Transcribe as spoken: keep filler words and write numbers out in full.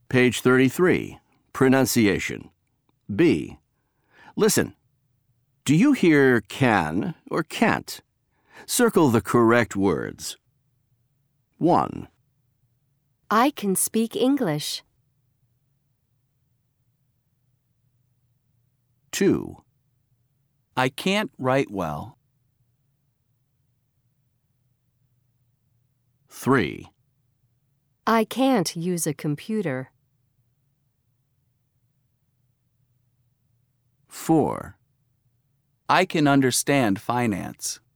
Page thirty-three. Pronunciation. B. Listen. Do you hear can or can't? Circle the correct words. one. I can speak English. two. I can't write well. three. I can't use a computer. four. I can understand finance.